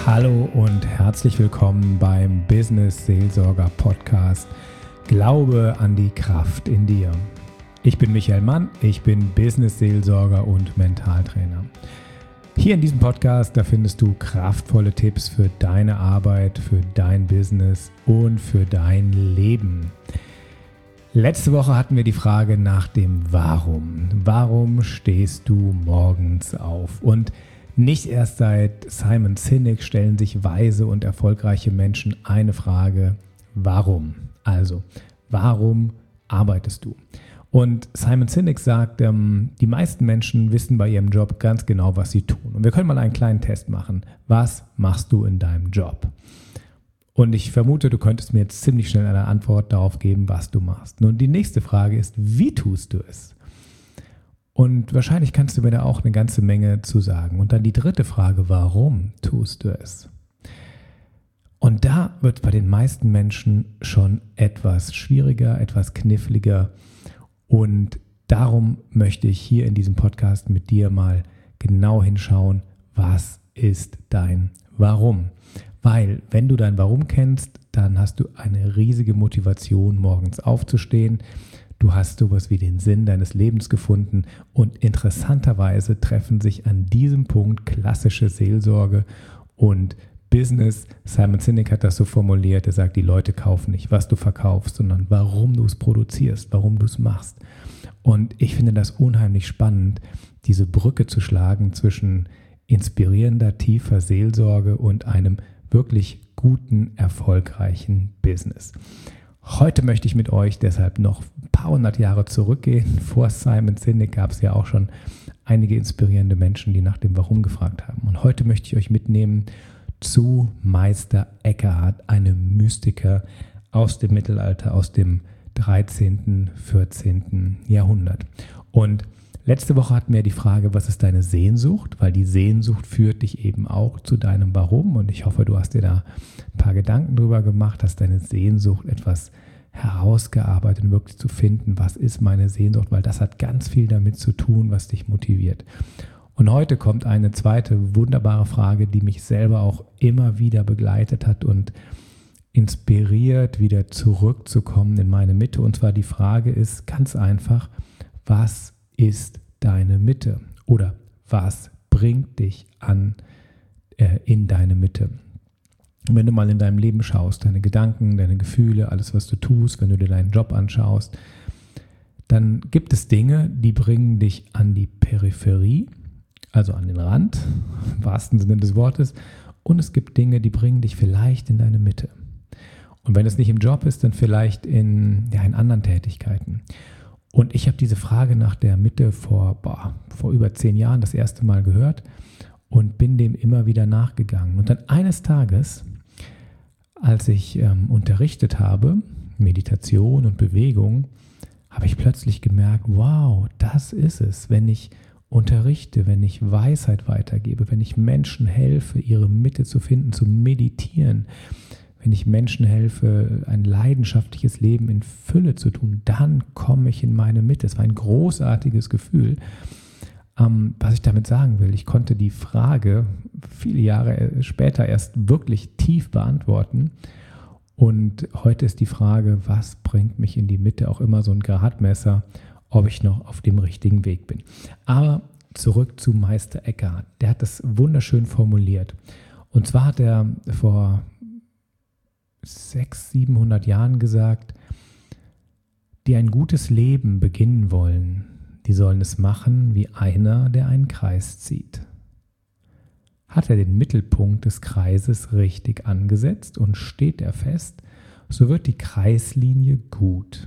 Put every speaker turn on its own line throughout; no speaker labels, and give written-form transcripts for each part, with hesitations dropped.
Hallo und herzlich willkommen beim Business Seelsorger Podcast Glaube an die Kraft in dir. Ich bin Michael Mann, ich bin Business Seelsorger und Mentaltrainer. Hier in diesem Podcast, da findest du kraftvolle Tipps für deine Arbeit, für dein Business und für dein Leben. Letzte Woche hatten wir die Frage nach dem Warum. Warum stehst du morgens auf? Und nicht erst seit Simon Sinek stellen sich weise und erfolgreiche Menschen eine Frage: Warum? Also, warum arbeitest du? Und Simon Sinek sagt, die meisten Menschen wissen bei ihrem Job ganz genau, was sie tun. Und wir können mal einen kleinen Test machen. Was machst du in deinem Job? Und ich vermute, du könntest mir jetzt ziemlich schnell eine Antwort darauf geben, was du machst. Nun, die nächste Frage ist: Wie tust du es? Und wahrscheinlich kannst du mir da auch eine ganze Menge zu sagen. Und dann die dritte Frage: Warum tust du es? Und da wird bei den meisten Menschen schon etwas schwieriger, etwas kniffliger. Und darum möchte ich hier in diesem Podcast mit dir mal genau hinschauen, was ist dein Warum? Weil, wenn du dein Warum kennst, dann hast du eine riesige Motivation, morgens aufzustehen. Du hast sowas wie den Sinn deines Lebens gefunden. Und interessanterweise treffen sich an diesem Punkt klassische Seelsorge und Business. Simon Sinek hat das so formuliert, er sagt, die Leute kaufen nicht, was du verkaufst, sondern warum du es produzierst, warum du es machst. Und ich finde das unheimlich spannend, diese Brücke zu schlagen zwischen inspirierender, tiefer Seelsorge und einem wirklich guten, erfolgreichen Business. Heute möchte ich mit euch deshalb noch ein paar hundert Jahre zurückgehen. Vor Simon Sinek gab es ja auch schon einige inspirierende Menschen, die nach dem Warum gefragt haben. Und heute möchte ich euch mitnehmen zu Meister Eckhart, einem Mystiker aus dem Mittelalter, aus dem 13., 14. Jahrhundert. Und letzte Woche hatten wir die Frage, was ist deine Sehnsucht? Weil die Sehnsucht führt dich eben auch zu deinem Warum. Und ich hoffe, du hast dir da ein paar Gedanken drüber gemacht, hast deine Sehnsucht etwas herausgearbeitet und wirklich zu finden, was ist meine Sehnsucht? Weil das hat ganz viel damit zu tun, was dich motiviert. Und heute kommt eine zweite wunderbare Frage, die mich selber auch immer wieder begleitet hat und inspiriert, wieder zurückzukommen in meine Mitte. Und zwar die Frage ist ganz einfach: Was ist deine Mitte? Oder was bringt dich in deine Mitte? Und wenn du mal in deinem Leben schaust, deine Gedanken, deine Gefühle, alles, was du tust, wenn du dir deinen Job anschaust, dann gibt es Dinge, die bringen dich an die Peripherie, also an den Rand, im wahrsten Sinne des Wortes. Und es gibt Dinge, die bringen dich vielleicht in deine Mitte. Und wenn es nicht im Job ist, dann vielleicht in anderen Tätigkeiten. Und ich habe diese Frage nach der Mitte vor über 10 Jahren das erste Mal gehört und bin dem immer wieder nachgegangen. Und dann eines Tages, als ich unterrichtet habe, Meditation und Bewegung, habe ich plötzlich gemerkt, wow, das ist es, wenn ich unterrichte, wenn ich Weisheit weitergebe, wenn ich Menschen helfe, ihre Mitte zu finden, zu meditieren, wenn ich Menschen helfe, ein leidenschaftliches Leben in Fülle zu tun, dann komme ich in meine Mitte. Es war ein großartiges Gefühl. Was ich damit sagen will, ich konnte die Frage viele Jahre später erst wirklich tief beantworten. Und heute ist die Frage, was bringt mich in die Mitte, auch immer so ein Gradmesser, ob ich noch auf dem richtigen Weg bin. Aber zurück zu Meister Eckhart. Der hat das wunderschön formuliert. Und zwar hat er vor 600, 700 Jahren gesagt, die ein gutes Leben beginnen wollen, die sollen es machen wie einer, der einen Kreis zieht. Hat er den Mittelpunkt des Kreises richtig angesetzt und steht er fest, so wird die Kreislinie gut.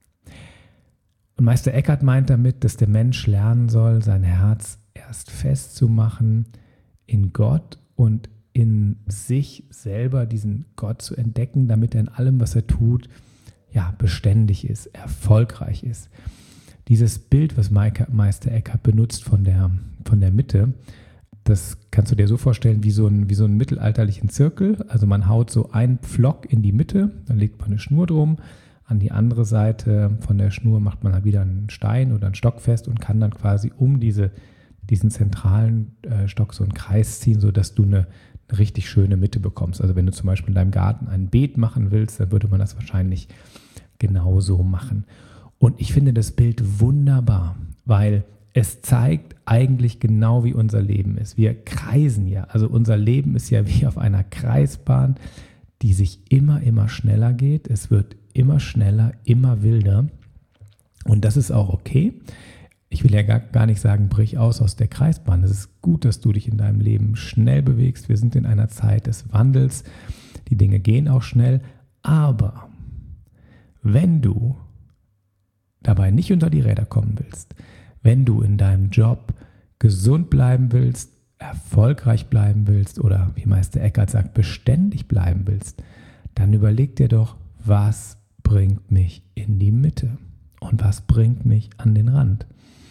Und Meister Eckhart meint damit, dass der Mensch lernen soll, sein Herz erst festzumachen in Gott und in sich selber diesen Gott zu entdecken, damit er in allem, was er tut, beständig ist, erfolgreich ist. Dieses Bild, was Meister Eckhart benutzt von der Mitte, das kannst du dir so vorstellen wie so einen mittelalterlichen Zirkel. Also man haut so einen Pflock in die Mitte, dann legt man eine Schnur drum. An die andere Seite von der Schnur macht man halt wieder einen Stein oder einen Stock fest und kann dann quasi um diesen zentralen Stock so einen Kreis ziehen, sodass du eine eine richtig schöne Mitte bekommst. Also wenn du zum Beispiel in deinem Garten ein Beet machen willst, dann würde man das wahrscheinlich genauso machen. Und ich finde das Bild wunderbar, weil es zeigt eigentlich genau, wie unser Leben ist. Wir kreisen ja, also unser Leben ist ja wie auf einer Kreisbahn, die sich immer schneller geht. Es wird immer schneller, immer wilder. Und das ist auch okay. Ich will ja gar nicht sagen, brich aus der Kreisbahn. Es ist gut, dass du dich in deinem Leben schnell bewegst. Wir sind in einer Zeit des Wandels. Die Dinge gehen auch schnell. Aber wenn du dabei nicht unter die Räder kommen willst, wenn du in deinem Job gesund bleiben willst, erfolgreich bleiben willst oder wie Meister Eckhart sagt, beständig bleiben willst, dann überleg dir doch, was bringt mich in die Mitte und was bringt mich an den Rand.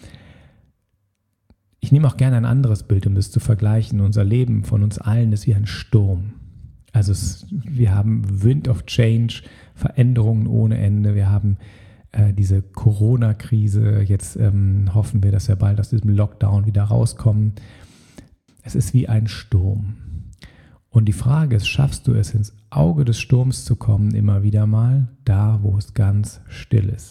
Ich nehme auch gerne ein anderes Bild, um das zu vergleichen. Unser Leben von uns allen ist wie ein Sturm. Also wir haben Wind of Change, Veränderungen ohne Ende. Wir haben diese Corona-Krise. Jetzt hoffen wir, dass wir bald aus diesem Lockdown wieder rauskommen. Es ist wie ein Sturm. Und die Frage ist, schaffst du es, ins Auge des Sturms zu kommen, immer wieder mal, da wo es ganz still ist?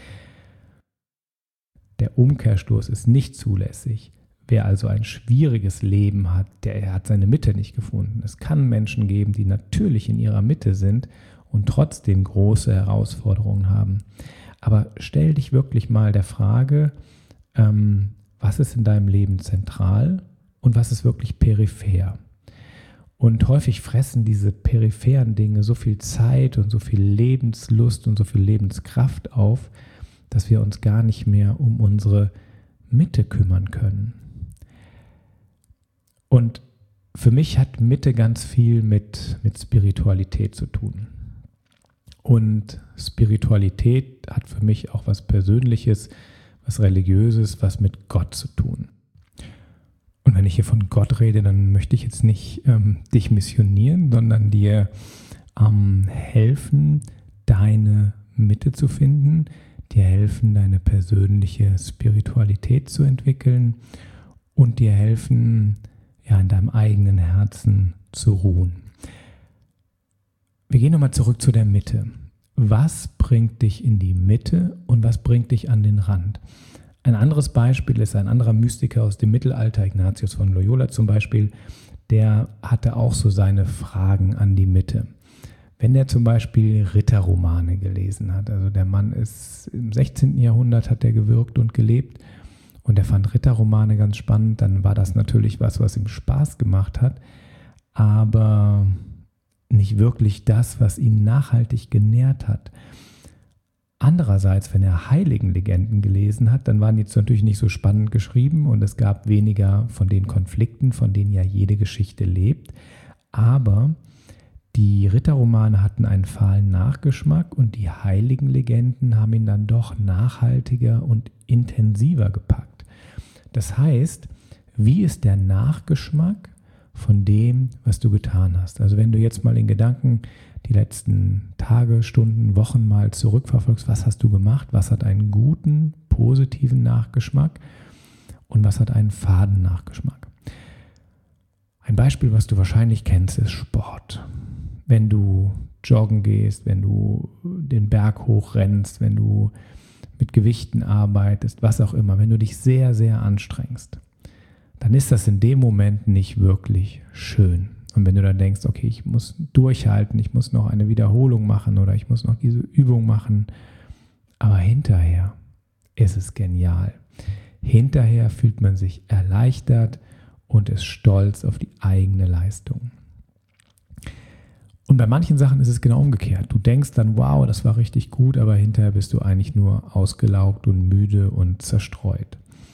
Der Umkehrstoß ist nicht zulässig. Wer also ein schwieriges Leben hat, der hat seine Mitte nicht gefunden. Es kann Menschen geben, die natürlich in ihrer Mitte sind und trotzdem große Herausforderungen haben. Aber stell dich wirklich mal der Frage, was ist in deinem Leben zentral und was ist wirklich peripher? Und häufig fressen diese peripheren Dinge so viel Zeit und so viel Lebenslust und so viel Lebenskraft auf, dass wir uns gar nicht mehr um unsere Mitte kümmern können. Und für mich hat Mitte ganz viel mit Spiritualität zu tun. Und Spiritualität hat für mich auch was Persönliches, was Religiöses, was mit Gott zu tun. Und wenn ich hier von Gott rede, dann möchte ich jetzt nicht dich missionieren, sondern dir helfen, deine Mitte zu finden, dir helfen, deine persönliche Spiritualität zu entwickeln und dir helfen, ja, in deinem eigenen Herzen zu ruhen. Wir gehen nochmal zurück zu der Mitte. Was bringt dich in die Mitte und was bringt dich an den Rand? Ein anderes Beispiel ist ein anderer Mystiker aus dem Mittelalter, Ignatius von Loyola zum Beispiel, der hatte auch so seine Fragen an die Mitte. Wenn er zum Beispiel Ritterromane gelesen hat, also der Mann ist im 16. Jahrhundert, hat er gewirkt und gelebt und er fand Ritterromane ganz spannend, dann war das natürlich was ihm Spaß gemacht hat, aber nicht wirklich das, was ihn nachhaltig genährt hat. Andererseits, wenn er Heiligenlegenden gelesen hat, dann waren die natürlich nicht so spannend geschrieben und es gab weniger von den Konflikten, von denen ja jede Geschichte lebt, aber die Ritterromane hatten einen fahlen Nachgeschmack und die Heiligenlegenden haben ihn dann doch nachhaltiger und intensiver gepackt. Das heißt, wie ist der Nachgeschmack von dem, was du getan hast? Also wenn du jetzt mal in Gedanken die letzten Tage, Stunden, Wochen mal zurückverfolgst, was hast du gemacht? Was hat einen guten, positiven Nachgeschmack und was hat einen faden Nachgeschmack? Ein Beispiel, was du wahrscheinlich kennst, ist Sport. Wenn du joggen gehst, wenn du den Berg hochrennst, wenn du mit Gewichten arbeitest, was auch immer, wenn du dich sehr, sehr anstrengst, dann ist das in dem Moment nicht wirklich schön. Und wenn du dann denkst, okay, ich muss durchhalten, ich muss noch eine Wiederholung machen oder ich muss noch diese Übung machen, aber hinterher ist es genial. Hinterher fühlt man sich erleichtert und ist stolz auf die eigene Leistung. Und bei manchen Sachen ist es genau umgekehrt. Du denkst dann, wow, das war richtig gut, aber hinterher bist du eigentlich nur ausgelaugt und müde und zerstreut.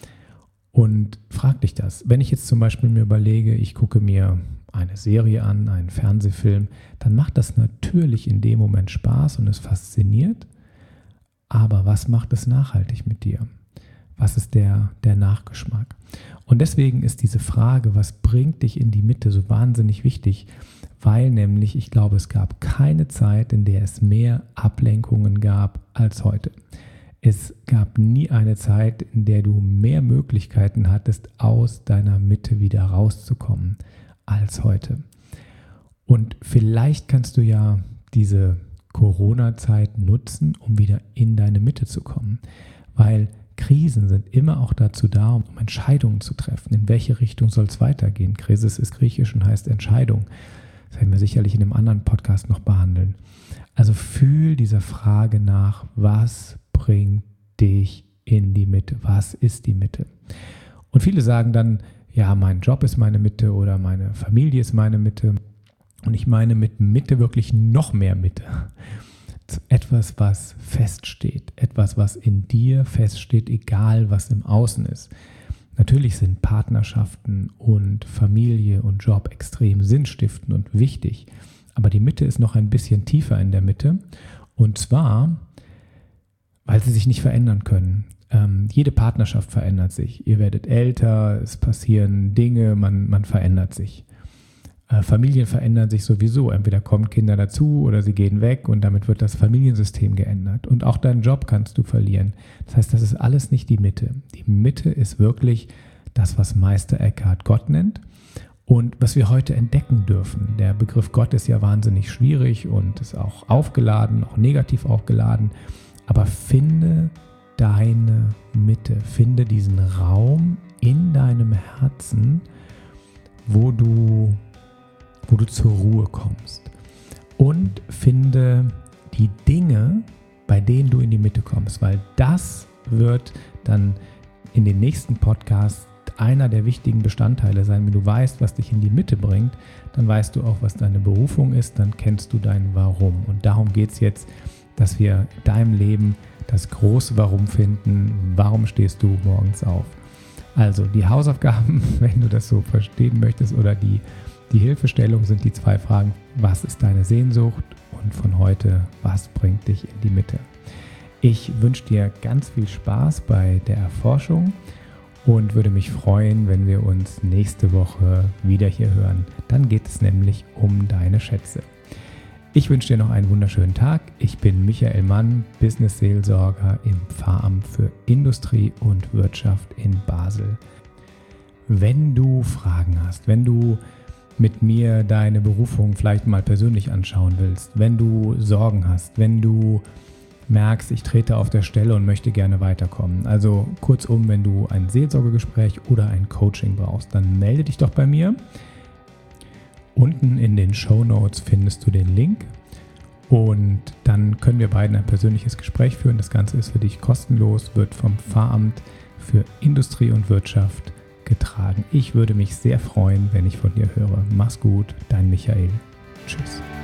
Und frag dich das. Wenn ich jetzt zum Beispiel mir überlege, ich gucke mir eine Serie an, einen Fernsehfilm, dann macht das natürlich in dem Moment Spaß und es fasziniert. Aber was macht es nachhaltig mit dir? Was ist der Nachgeschmack? Und deswegen ist diese Frage, was bringt dich in die Mitte, so wahnsinnig wichtig, weil nämlich, ich glaube, es gab keine Zeit, in der es mehr Ablenkungen gab als heute. Es gab nie eine Zeit, in der du mehr Möglichkeiten hattest, aus deiner Mitte wieder rauszukommen als heute. Und vielleicht kannst du ja diese Corona-Zeit nutzen, um wieder in deine Mitte zu kommen, weil Krisen sind immer auch dazu da, um Entscheidungen zu treffen. In welche Richtung soll es weitergehen? Krisis ist griechisch und heißt Entscheidung. Das werden wir sicherlich in einem anderen Podcast noch behandeln. Also fühl dieser Frage nach, was bringt dich in die Mitte? Was ist die Mitte? Und viele sagen dann, ja, mein Job ist meine Mitte oder meine Familie ist meine Mitte. Und ich meine mit Mitte wirklich noch mehr Mitte. Etwas, was feststeht, etwas, was in dir feststeht, egal was im Außen ist. Natürlich sind Partnerschaften und Familie und Job extrem sinnstiftend und wichtig, aber die Mitte ist noch ein bisschen tiefer in der Mitte, und zwar, weil sie sich nicht verändern können. Jede Partnerschaft verändert sich. Ihr werdet älter, es passieren Dinge, man verändert sich. Familien verändern sich sowieso. Entweder kommen Kinder dazu oder sie gehen weg und damit wird das Familiensystem geändert. Und auch deinen Job kannst du verlieren. Das heißt, das ist alles nicht die Mitte. Die Mitte ist wirklich das, was Meister Eckhart Gott nennt und was wir heute entdecken dürfen. Der Begriff Gott ist ja wahnsinnig schwierig und ist auch aufgeladen, auch negativ aufgeladen. Aber finde deine Mitte, finde diesen Raum in deinem Herzen, wo du zur Ruhe kommst, und finde die Dinge, bei denen du in die Mitte kommst, weil das wird dann in den nächsten Podcasts einer der wichtigen Bestandteile sein. Wenn du weißt, was dich in die Mitte bringt, dann weißt du auch, was deine Berufung ist, dann kennst du dein Warum. Und darum geht es jetzt, dass wir in deinem Leben das große Warum finden. Warum stehst du morgens auf? Also die Hausaufgaben, wenn du das so verstehen möchtest, oder die Hilfestellung sind die 2 Fragen: Was ist deine Sehnsucht? Und von heute, was bringt dich in die Mitte? Ich wünsche dir ganz viel Spaß bei der Erforschung und würde mich freuen, wenn wir uns nächste Woche wieder hier hören. Dann geht es nämlich um deine Schätze. Ich wünsche dir noch einen wunderschönen Tag. Ich bin Michael Mann, Business-Seelsorger im Pfarramt für Industrie und Wirtschaft in Basel. Wenn du Fragen hast, wenn du mit mir deine Berufung vielleicht mal persönlich anschauen willst, wenn du Sorgen hast, wenn du merkst, ich trete auf der Stelle und möchte gerne weiterkommen, also kurzum, wenn du ein Seelsorgegespräch oder ein Coaching brauchst, dann melde dich doch bei mir. Unten in den Shownotes findest du den Link und dann können wir beiden ein persönliches Gespräch führen. Das Ganze ist für dich kostenlos, wird vom Pfarramt für Industrie und Wirtschaft getragen. Ich würde mich sehr freuen, wenn ich von dir höre. Mach's gut, dein Michael. Tschüss.